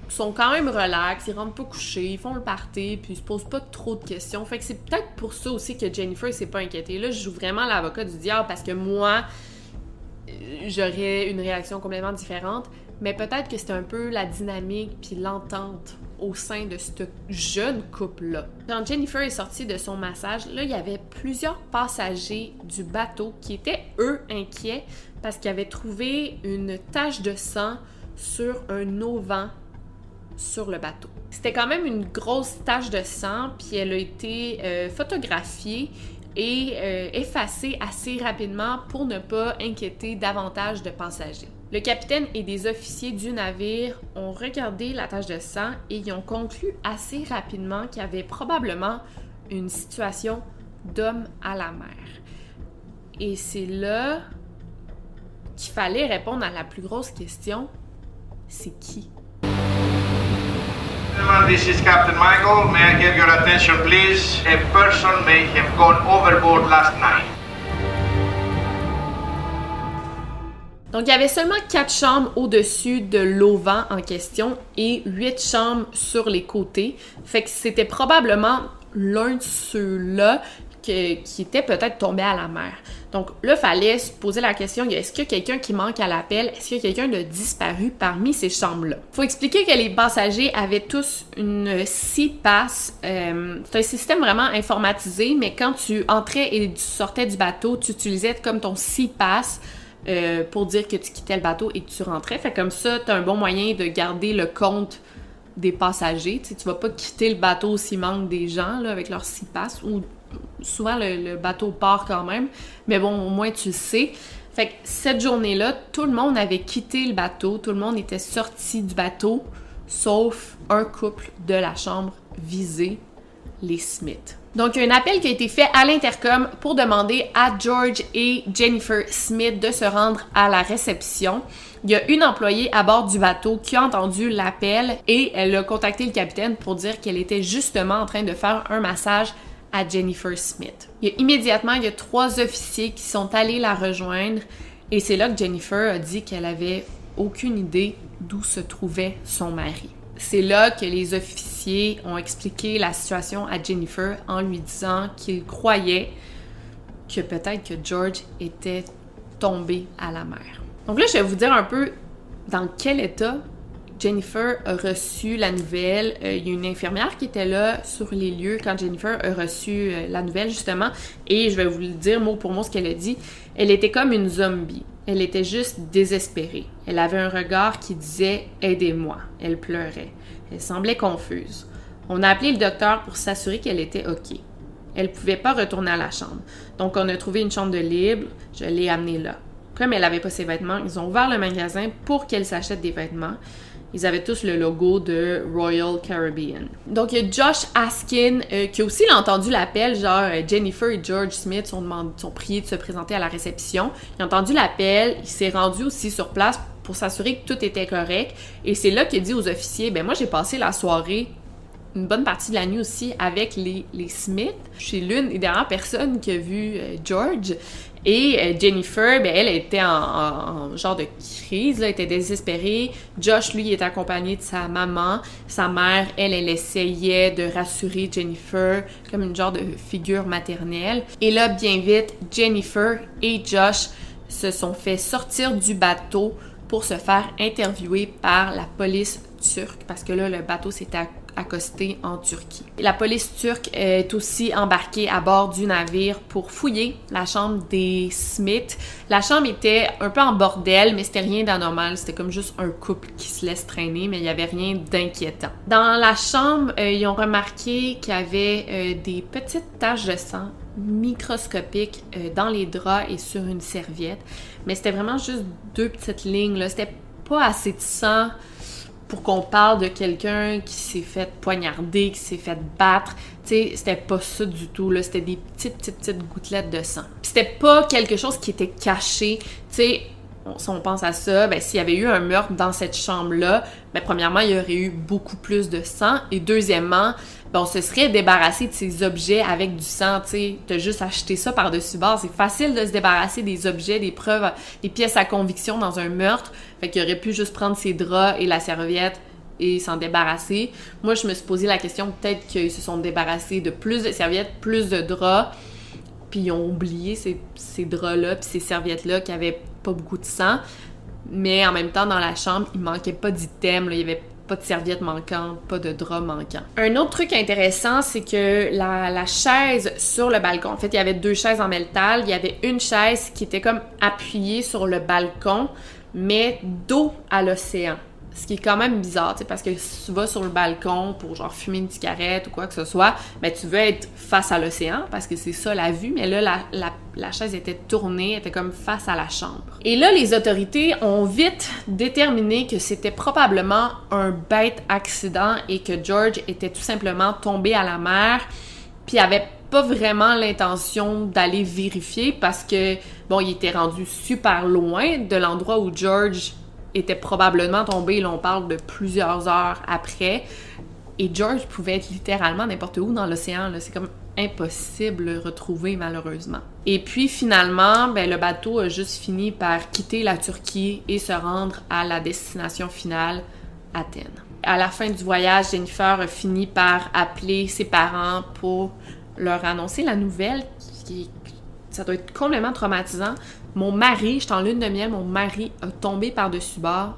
sont quand même relax, ils rentrent pas coucher, ils font le party, puis ils se posent pas trop de questions. Fait que c'est peut-être pour ça aussi que Jennifer s'est pas inquiétée. Là, je joue vraiment l'avocat du diable parce que moi, j'aurais une réaction complètement différente. Mais peut-être que c'était un peu la dynamique puis l'entente au sein de ce jeune couple-là. Quand Jennifer est sortie de son massage, là, il y avait plusieurs passagers du bateau qui étaient, eux, inquiets parce qu'ils avaient trouvé une tache de sang sur un auvent sur le bateau. C'était quand même une grosse tache de sang, puis elle a été euh, photographiée et euh, effacée assez rapidement pour ne pas inquiéter davantage de passagers. Le capitaine et des officiers du navire ont regardé la tache de sang et ils ont conclu assez rapidement qu'il y avait probablement une situation d'homme à la mer. Et c'est là qu'il fallait répondre à la plus grosse question, c'est qui? This is Captain Michael. May I get your attention, please? A person may have gone overboard last night. Donc, il y avait seulement quatre chambres au-dessus de l'auvent en question et huit chambres sur les côtés. Fait que c'était probablement l'un de ceux-là que, qui était peut-être tombé à la mer. Donc là, il fallait se poser la question, est-ce qu'il y a quelqu'un qui manque à l'appel? Est-ce qu'il y a quelqu'un de disparu parmi ces chambres-là? Il faut expliquer que les passagers avaient tous une SeaPass. Euh, c'est un système vraiment informatisé, mais quand tu entrais et tu sortais du bateau, tu utilisais comme ton SeaPass euh, pour dire que tu quittais le bateau et que tu rentrais. Fait comme ça, tu as un bon moyen de garder le compte des passagers. Tu sais, tu vas pas quitter le bateau s'il manque des gens là, avec leur SeaPass, ou souvent le, le bateau part quand même, mais bon, au moins tu le sais. Fait que cette journée-là, tout le monde avait quitté le bateau, tout le monde était sorti du bateau, sauf un couple de la chambre visée, les Smith. Donc, il y a un appel qui a été fait à l'intercom pour demander à George et Jennifer Smith de se rendre à la réception. Il y a une employée à bord du bateau qui a entendu l'appel et elle a contacté le capitaine pour dire qu'elle était justement en train de faire un massage à Jennifer Smith. Il y a immédiatement, il y a trois officiers qui sont allés la rejoindre et c'est là que Jennifer a dit qu'elle avait aucune idée d'où se trouvait son mari. C'est là que les officiers ont expliqué la situation à Jennifer en lui disant qu'ils croyaient que peut-être que George était tombé à la mer. Donc là, je vais vous dire un peu dans quel état Jennifer a reçu la nouvelle. Euh, il y a une infirmière qui était là sur les lieux quand Jennifer a reçu euh, la nouvelle, justement. Et je vais vous le dire mot pour mot ce qu'elle a dit. Elle était comme une zombie. Elle était juste désespérée. Elle avait un regard qui disait « Aidez-moi ». Elle pleurait. Elle semblait confuse. On a appelé le docteur pour s'assurer qu'elle était OK. Elle ne pouvait pas retourner à la chambre. Donc, on a trouvé une chambre de libre. Je l'ai amenée là. Comme elle n'avait pas ses vêtements, ils ont ouvert le magasin pour qu'elle s'achète des vêtements. Ils avaient tous le logo de Royal Caribbean. Donc, il y a Josh Askin euh, qui aussi a entendu l'appel, genre euh, Jennifer et George Smith sont, demandé, sont priés de se présenter à la réception. Il a entendu l'appel, il s'est rendu aussi sur place pour s'assurer que tout était correct. Et c'est là qu'il a dit aux officiers, ben moi j'ai passé la soirée, une bonne partie de la nuit aussi, avec les, les Smith. Je suis l'une des dernières personnes qui a vu euh, George. Et euh, Jennifer, ben, elle était en, en, en genre de crise, là, elle était désespérée. Josh, lui, il était accompagné de sa maman. Sa mère, elle, elle essayait de rassurer Jennifer comme une genre de figure maternelle. Et là, bien vite, Jennifer et Josh se sont fait sortir du bateau pour se faire interviewer par la police turque, parce que là, le bateau s'était accosté en Turquie. La police turque est aussi embarquée à bord du navire pour fouiller la chambre des Smith. La chambre était un peu en bordel, mais c'était rien d'anormal. C'était comme juste un couple qui se laisse traîner, mais il n'y avait rien d'inquiétant. Dans la chambre, euh, ils ont remarqué qu'il y avait euh, des petites taches de sang microscopiques euh, dans les draps et sur une serviette. Mais c'était vraiment juste deux petites lignes, là. C'était pas assez de sang pour qu'on parle de quelqu'un qui s'est fait poignarder, qui s'est fait battre. Tu sais, c'était pas ça du tout, là. C'était des petites, petites, petites gouttelettes de sang. Puis c'était pas quelque chose qui était caché. Tu sais, si on pense à ça, ben s'il y avait eu un meurtre dans cette chambre-là, ben premièrement, il y aurait eu beaucoup plus de sang. Et deuxièmement, ben on se serait débarrassé de ces objets avec du sang, tu sais. T'as juste acheté ça par-dessus bord. C'est facile de se débarrasser des objets, des preuves, des pièces à conviction dans un meurtre. Fait qu'il aurait pu juste prendre ses draps et la serviette et s'en débarrasser. Moi, je me suis posé la question, peut-être qu'ils se sont débarrassés de plus de serviettes, plus de draps, puis ils ont oublié ces, ces draps-là, puis ces serviettes-là qui avaient pas beaucoup de sang. Mais en même temps, dans la chambre, il manquait pas d'items, là, il y avait pas de serviettes manquantes, pas de draps manquants. Un autre truc intéressant, c'est que la, la chaise sur le balcon, en fait, il y avait deux chaises en métal, il y avait une chaise qui était comme appuyée sur le balcon, mais dos à l'océan. Ce qui est quand même bizarre, tu sais, parce que si tu vas sur le balcon pour genre fumer une cigarette ou quoi que ce soit, ben tu veux être face à l'océan parce que c'est ça la vue, mais là, la, la, la chaise était tournée, était comme face à la chambre. Et là, les autorités ont vite déterminé que c'était probablement un bête accident et que George était tout simplement tombé à la mer, puis avait pas vraiment l'intention d'aller vérifier parce que, bon, il était rendu super loin de l'endroit où George était probablement tombé, là on parle de plusieurs heures après, et George pouvait être littéralement n'importe où dans l'océan, là. C'est comme impossible de le retrouver malheureusement. Et puis finalement, ben, le bateau a juste fini par quitter la Turquie et se rendre à la destination finale, Athènes. À la fin du voyage, Jennifer a fini par appeler ses parents pour leur annoncer la nouvelle, qui ça doit être complètement traumatisant. Mon mari, j'étais en lune de miel, mon mari a tombé par-dessus bord,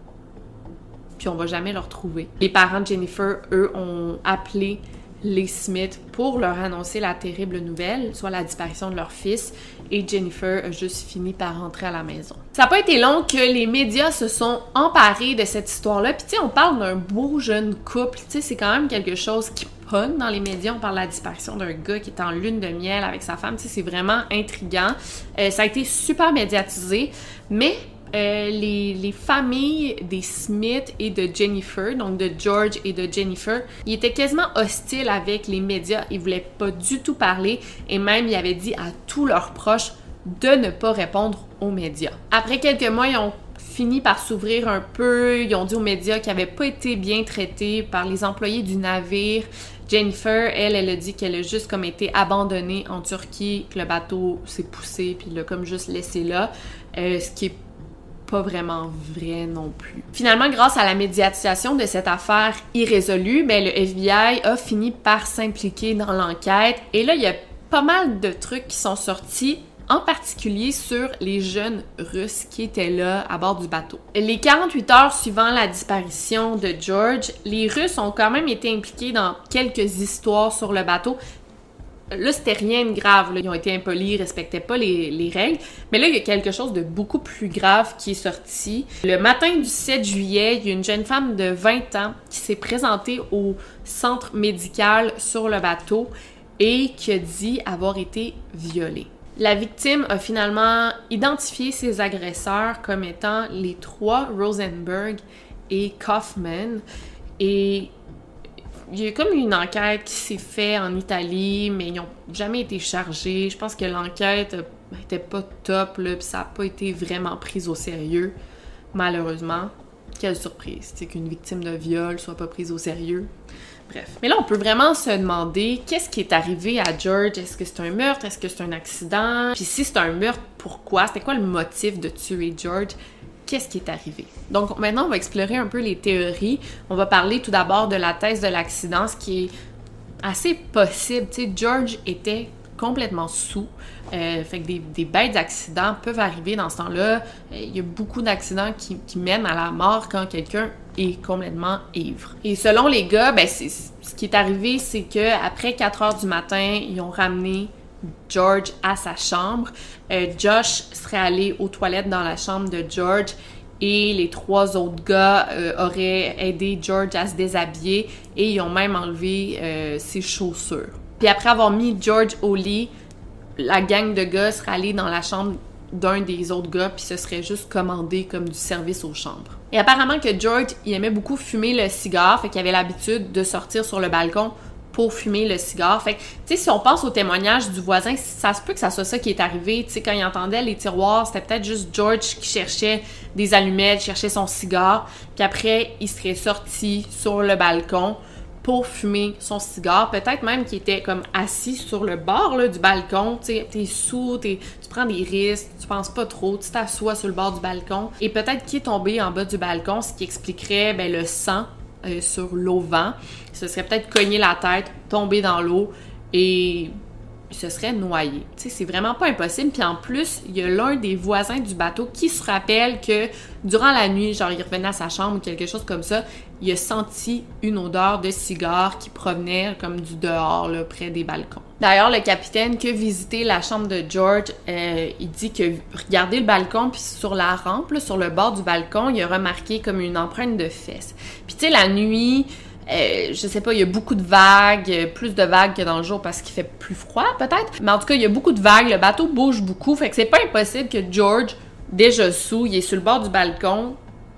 puis on va jamais le retrouver. Les parents de Jennifer, eux, ont appelé les Smith pour leur annoncer la terrible nouvelle, soit la disparition de leur fils, et Jennifer a juste fini par rentrer à la maison. Ça n'a pas été long que les médias se sont emparés de cette histoire-là, puis tu sais, on parle d'un beau jeune couple, tu sais, c'est quand même quelque chose qui pogne dans les médias, on parle de la disparition d'un gars qui est en lune de miel avec sa femme, tu sais, c'est vraiment intriguant. Euh, ça a été super médiatisé, mais Euh, les, les familles des Smith et de Jennifer, donc de George et de Jennifer, ils étaient quasiment hostiles avec les médias. Ils voulaient pas du tout parler et même ils avaient dit à tous leurs proches de ne pas répondre aux médias. Après quelques mois, ils ont fini par s'ouvrir un peu. Ils ont dit aux médias qu'ils n'avaient pas été bien traités par les employés du navire. Jennifer, elle, elle a dit qu'elle a juste comme été abandonnée en Turquie, que le bateau s'est poussé puis l'a comme juste laissé là, euh, ce qui est pas vraiment vrai non plus. Finalement, grâce à la médiatisation de cette affaire irrésolue, ben, le F B I a fini par s'impliquer dans l'enquête. Et là, il y a pas mal de trucs qui sont sortis, en particulier sur les jeunes Russes qui étaient là à bord du bateau. Les quarante-huit heures suivant la disparition de George, les Russes ont quand même été impliqués dans quelques histoires sur le bateau. Là, c'était rien de grave. Là. Ils ont été impolis, ils respectaient pas les, les règles. Mais là, il y a quelque chose de beaucoup plus grave qui est sorti. Le matin du sept juillet, il y a une jeune femme de vingt ans qui s'est présentée au centre médical sur le bateau et qui a dit avoir été violée. La victime a finalement identifié ses agresseurs comme étant les trois Rosenberg et Kaufman. Et il y a comme une enquête qui s'est faite en Italie, mais ils n'ont jamais été chargés. Je pense que l'enquête était pas top, là, puis ça n'a pas été vraiment prise au sérieux, malheureusement. Quelle surprise, c'est qu'une victime de viol soit pas prise au sérieux. Bref. Mais là, on peut vraiment se demander qu'est-ce qui est arrivé à George. Est-ce que c'est un meurtre? Est-ce que c'est un accident? Puis si c'est un meurtre, pourquoi? C'était quoi le motif de tuer George? Qu'est-ce qui est arrivé? Donc maintenant, on va explorer un peu les théories. On va parler tout d'abord de la thèse de l'accident, ce qui est assez possible. Tu sais, George était complètement saoul. Euh, fait que des, des bêtes d'accidents peuvent arriver dans ce temps-là. Il y a beaucoup d'accidents qui, qui mènent à la mort quand quelqu'un est complètement ivre. Et selon les gars, ben c'est, ce qui est arrivé, c'est qu'après quatre heures du matin, ils ont ramené George à sa chambre. Euh, Josh serait allé aux toilettes dans la chambre de George et les trois autres gars euh, auraient aidé George à se déshabiller et ils ont même enlevé euh, ses chaussures. Puis après avoir mis George au lit, la gang de gars serait allée dans la chambre d'un des autres gars puis ce serait juste commandé comme du service aux chambres. Et apparemment que George, il aimait beaucoup fumer le cigare, fait qu'il avait l'habitude de sortir sur le balcon pour fumer le cigare. Fait que, tu sais, si on pense au témoignage du voisin, ça se peut que ça soit ça qui est arrivé. Tu sais, quand il entendait les tiroirs, c'était peut-être juste George qui cherchait des allumettes, cherchait son cigare, puis après, il serait sorti sur le balcon pour fumer son cigare. Peut-être même qu'il était comme assis sur le bord là, du balcon. Tu sais, t'es sous, t'es, tu prends des risques, tu penses pas trop, tu t'assois sur le bord du balcon. Et peut-être qu'il est tombé en bas du balcon, ce qui expliquerait ben, le sang euh, sur l'auvent. Il se serait peut-être cogné la tête, tombé dans l'eau et il se serait noyé. Tu sais, c'est vraiment pas impossible. Puis en plus, il y a l'un des voisins du bateau qui se rappelle que durant la nuit, genre il revenait à sa chambre ou quelque chose comme ça, il a senti une odeur de cigare qui provenait comme du dehors, là, près des balcons. D'ailleurs, le capitaine qui a visité la chambre de George, euh, il dit que regardez le balcon, puis sur la rampe, là, sur le bord du balcon, il a remarqué comme une empreinte de fesses. Puis tu sais, la nuit... Euh, je sais pas, il y a beaucoup de vagues, plus de vagues que dans le jour parce qu'il fait plus froid peut-être, mais en tout cas il y a beaucoup de vagues, le bateau bouge beaucoup, fait que c'est pas impossible que George, déjà sous, il est sur le bord du balcon,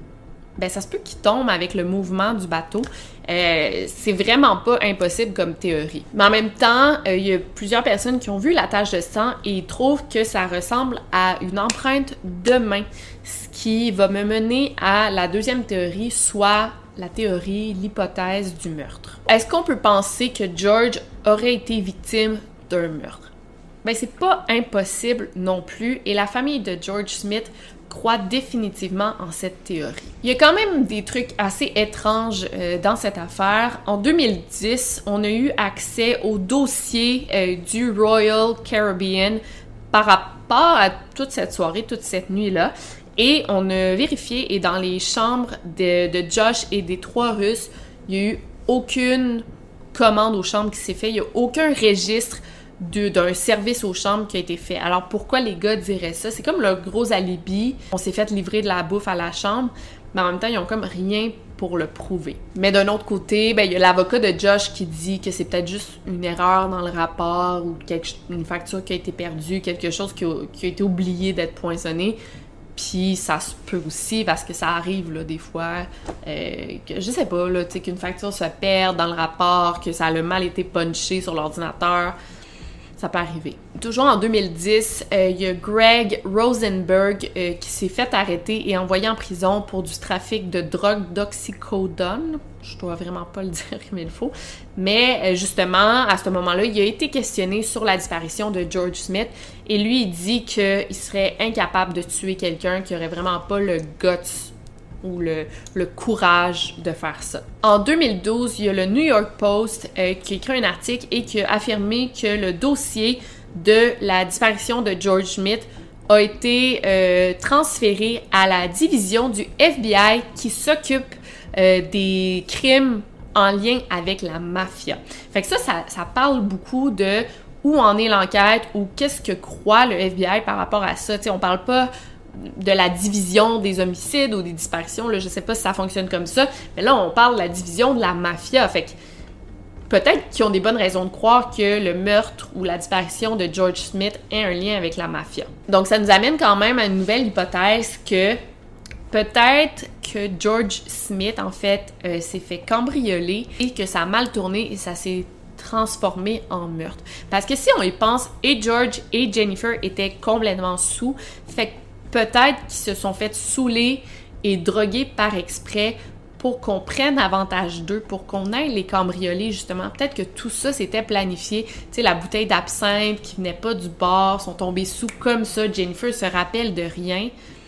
ben ça se peut qu'il tombe avec le mouvement du bateau. Euh, c'est vraiment pas impossible comme théorie. Mais en même temps, euh, il y a plusieurs personnes qui ont vu la tache de sang et ils trouvent que ça ressemble à une empreinte de main, ce qui va me mener à la deuxième théorie, soit la théorie, l'hypothèse du meurtre. Est-ce qu'on peut penser que George aurait été victime d'un meurtre? Ben, c'est pas impossible non plus, et la famille de George Smith croit définitivement en cette théorie. Il y a quand même des trucs assez étranges euh, dans cette affaire. En deux mille dix, on a eu accès au dossier euh, du Royal Caribbean par rapport à toute cette soirée, toute cette nuit-là. Et on a vérifié, et dans les chambres de, de Josh et des trois Russes, il n'y a eu aucune commande aux chambres qui s'est fait, il n'y a aucun registre de, d'un service aux chambres qui a été fait. Alors pourquoi les gars diraient ça? C'est comme leur gros alibi. On s'est fait livrer de la bouffe à la chambre, mais en même temps, ils n'ont comme rien pour le prouver. Mais d'un autre côté, ben, il y a l'avocat de Josh qui dit que c'est peut-être juste une erreur dans le rapport ou quelque, une facture qui a été perdue, quelque chose qui a, qui a été oublié d'être poinçonné. Puis ça se peut aussi, parce que ça arrive là, des fois, euh, que je sais pas, là, tu sais, qu'une facture se perde dans le rapport, que ça a mal été punché sur l'ordinateur. Ça peut arriver. Toujours en deux mille dix, il euh, y a Greg Rosenberg euh, qui s'est fait arrêter et envoyé en prison pour du trafic de drogue d'oxycodone. Je dois vraiment pas le dire comme il faut. Mais euh, justement, à ce moment-là, il a été questionné sur la disparition de George Smith et lui, il dit qu'il serait incapable de tuer quelqu'un qui aurait vraiment pas le guts ou le, le courage de faire ça. En deux mille douze, il y a le New York Post euh, qui a écrit un article et qui a affirmé que le dossier de la disparition de George Smith a été euh, transféré à la division du F B I qui s'occupe euh, des crimes en lien avec la mafia. Fait que ça, ça, ça parle beaucoup de où en est l'enquête ou qu'est-ce que croit le F B I par rapport à ça. T'sais, on parle pas de la division des homicides ou des disparitions, là, je sais pas si ça fonctionne comme ça, mais là, on parle de la division de la mafia, fait que peut-être qu'ils ont des bonnes raisons de croire que le meurtre ou la disparition de George Smith ait un lien avec la mafia. Donc, ça nous amène quand même à une nouvelle hypothèse que peut-être que George Smith, en fait, euh, s'est fait cambrioler et que ça a mal tourné et ça s'est transformé en meurtre. Parce que si on y pense, et George et Jennifer étaient complètement sous, fait que peut-être qu'ils se sont fait saouler et droguer par exprès pour qu'on prenne avantage d'eux, pour qu'on aille les cambrioler, justement. Peut-être que tout ça, c'était planifié. Tu sais, la bouteille d'absinthe qui venait pas du bar, sont tombés sous comme ça. Jennifer se rappelle de rien.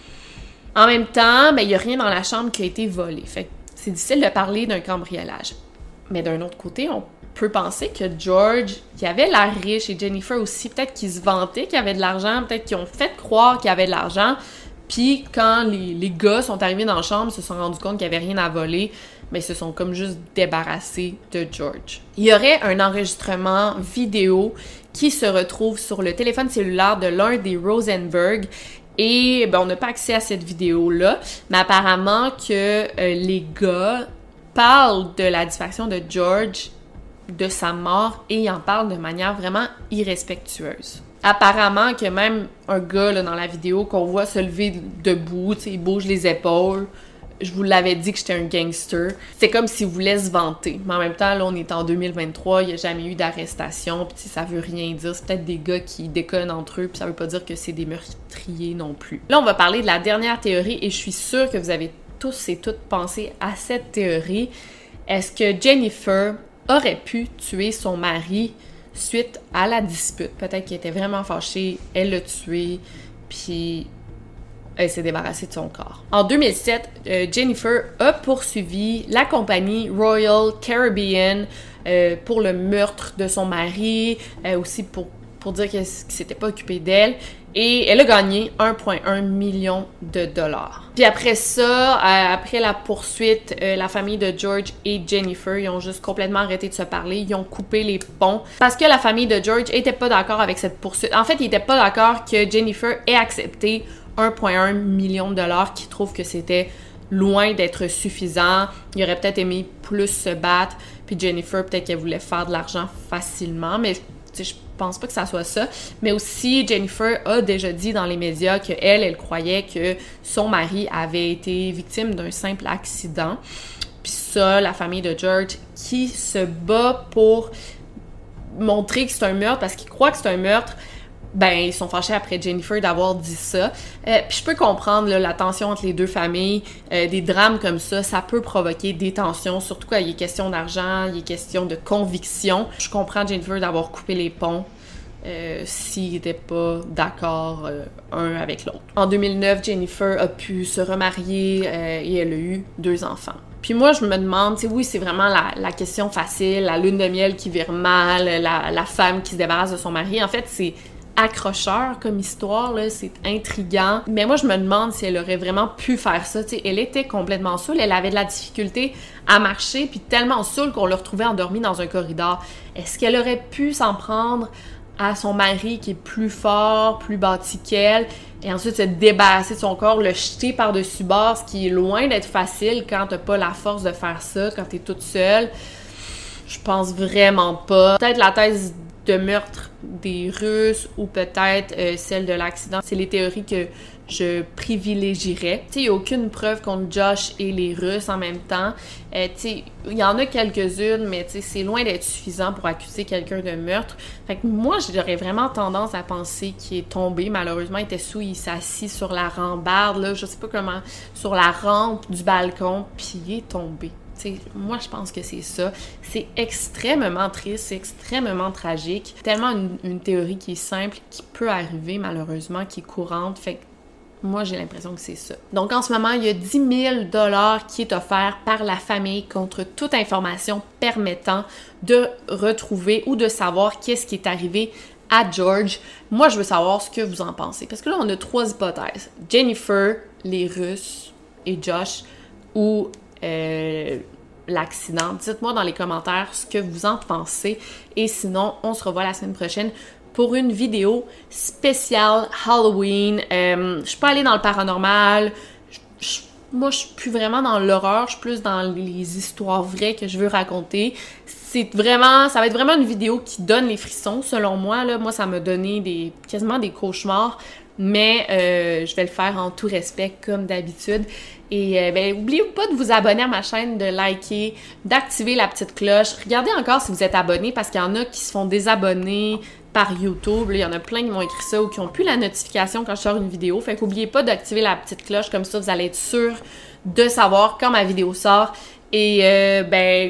En même temps, ben, il n'y a rien dans la chambre qui a été volé. Fait que c'est difficile de parler d'un cambriolage. Mais d'un autre côté, on peut penser que George, qui avait l'air riche, et Jennifer aussi, peut-être qu'ils se vantaient qu'il y avait de l'argent, peut-être qu'ils ont fait croire qu'il y avait de l'argent, puis quand les, les gars sont arrivés dans la chambre, ils se sont rendus compte qu'il n'y avait rien à voler, mais ils se sont comme juste débarrassés de George. Il y aurait un enregistrement vidéo qui se retrouve sur le téléphone cellulaire de l'un des Rosenberg, et ben, on n'a pas accès à cette vidéo-là, mais apparemment que euh, les gars parlent de la disparition de George, de sa mort, et il en parle de manière vraiment irrespectueuse. Apparemment que même un gars là, dans la vidéo qu'on voit se lever debout, tu sais, il bouge les épaules. Je vous l'avais dit que j'étais un gangster. C'est comme s'il voulait se vanter. Mais en même temps, là, on est en deux mille vingt-trois, il n'y a jamais eu d'arrestation, puis ça veut rien dire. C'est peut-être des gars qui déconnent entre eux, puis ça veut pas dire que c'est des meurtriers non plus. Là, on va parler de la dernière théorie, et je suis sûre que vous avez tous et toutes pensé à cette théorie. Est-ce que Jennifer aurait pu tuer son mari suite à la dispute? Peut-être qu'il était vraiment fâché, elle l'a tué, puis elle s'est débarrassée de son corps. En deux mille sept, euh, Jennifer a poursuivi la compagnie Royal Caribbean euh, pour le meurtre de son mari, euh, aussi pour, pour dire qu'elle ne s'était pas occupée d'elle. Et elle a gagné un virgule un million de dollars. Puis après ça, euh, après la poursuite, euh, la famille de George et Jennifer, ils ont juste complètement arrêté de se parler. Ils ont coupé les ponts parce que la famille de George était pas d'accord avec cette poursuite. En fait, ils étaient pas d'accord que Jennifer ait accepté un virgule un million de dollars, qu'ils trouvent que c'était loin d'être suffisant. Ils auraient peut-être aimé plus se battre. Puis Jennifer, peut-être qu'elle voulait faire de l'argent facilement, mais je pense pas que ça soit ça. Mais aussi, Jennifer a déjà dit dans les médias qu'elle, elle croyait que son mari avait été victime d'un simple accident. Puis ça, la famille de George qui se bat pour montrer que c'est un meurtre parce qu'ils croient que c'est un meurtre, ben ils sont fâchés après Jennifer d'avoir dit ça. Euh, puis je peux comprendre là, la tension entre les deux familles, euh, des drames comme ça, ça peut provoquer des tensions, surtout quand il est question d'argent, il est question de conviction. Je comprends Jennifer d'avoir coupé les ponts euh, s'ils n'étaient pas d'accord euh, un avec l'autre. En deux mille neuf, Jennifer a pu se remarier euh, et elle a eu deux enfants. Puis moi, je me demande, tu sais, oui, c'est vraiment la, la question facile, la lune de miel qui vire mal, la, la femme qui se débarrasse de son mari. En fait, c'est accrocheur comme histoire, là, c'est intriguant. Mais moi, je me demande si elle aurait vraiment pu faire ça. Tu sais, elle était complètement saoule, elle avait de la difficulté à marcher, puis tellement saoule qu'on l'a retrouvée endormie dans un corridor. Est-ce qu'elle aurait pu s'en prendre à son mari qui est plus fort, plus bâti qu'elle, et ensuite se débarrasser de son corps, le jeter par-dessus bord, ce qui est loin d'être facile quand t'as pas la force de faire ça, quand t'es toute seule? Je pense vraiment pas. Peut-être la thèse de meurtre des Russes ou peut-être euh, celle de l'accident. C'est les théories que je privilégierais. Tu sais, il n'y a aucune preuve contre Josh et les Russes en même temps. Euh, tu sais, il y en a quelques-unes, mais tu sais, c'est loin d'être suffisant pour accuser quelqu'un de meurtre. Fait que moi, j'aurais vraiment tendance à penser qu'il est tombé. Malheureusement, il était sous, il s'est assis sur la rambarde, là, je sais pas comment, sur la rampe du balcon, puis il est tombé. T'sais, moi, je pense que c'est ça. C'est extrêmement triste, c'est extrêmement tragique. Tellement une, une théorie qui est simple, qui peut arriver malheureusement, qui est courante. Fait que moi, j'ai l'impression que c'est ça. Donc, en ce moment, il y a dix mille dollars qui est offert par la famille contre toute information permettant de retrouver ou de savoir qu'est-ce qui est arrivé à George. Moi, je veux savoir ce que vous en pensez. Parce que là, on a trois hypothèses. Jennifer, les Russes et Josh, ou Euh, l'accident. Dites-moi dans les commentaires ce que vous en pensez. Et sinon, on se revoit la semaine prochaine pour une vidéo spéciale Halloween. Euh, je suis pas allée dans le paranormal. Je, je, moi, je suis plus vraiment dans l'horreur. Je suis plus dans les histoires vraies que je veux raconter. C'est vraiment, ça va être vraiment une vidéo qui donne les frissons, selon moi. Là. Moi, ça m'a donné des, quasiment des cauchemars. Mais euh, je vais le faire en tout respect, comme d'habitude. Et euh, ben, n'oubliez pas de vous abonner à ma chaîne, de liker, d'activer la petite cloche. Regardez encore si vous êtes abonné, parce qu'il y en a qui se font désabonner par YouTube. Là, il y en a plein qui m'ont écrit ça ou qui n'ont plus la notification quand je sors une vidéo. Fait qu'oubliez pas d'activer la petite cloche, comme ça vous allez être sûr de savoir quand ma vidéo sort. Et euh, ben,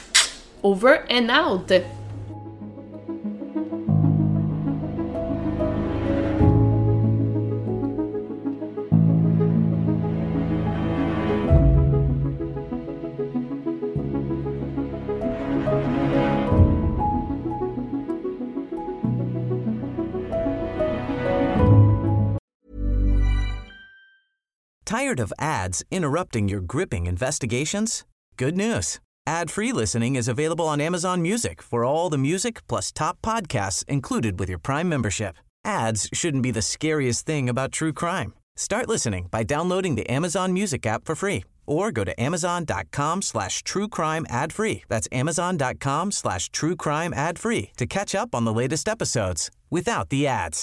over and out! Tired of ads interrupting your gripping investigations? Good news. Ad-free listening is available on Amazon Music for all the music plus top podcasts included with your Prime membership. Ads shouldn't be the scariest thing about true crime. Start listening by downloading the Amazon Music app for free or go to amazon.com slash true crime ad free. That's amazon.com slash true crime ad free to catch up on the latest episodes without the ads.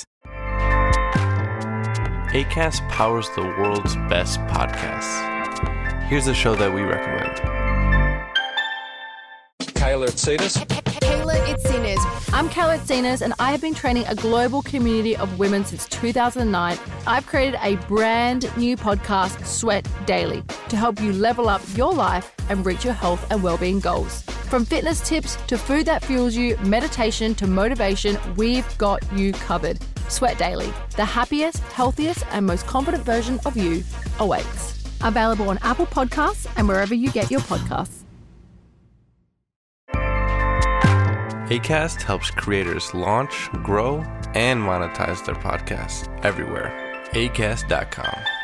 Acast powers the world's best podcasts. Here's a show that we recommend. Kayla Itsinas. Kayla Itsinas. I'm Kayla Itsinas, and I have been training a global community of women since two thousand nine. I've created a brand new podcast, Sweat Daily, to help you level up your life and reach your health and well-being goals. From fitness tips to food that fuels you, meditation to motivation, we've got you covered. Sweat Daily, the happiest, healthiest, and most confident version of you awaits. Available on Apple Podcasts and wherever you get your podcasts. Acast helps creators launch, grow, and monetize their podcasts everywhere. acast dot com.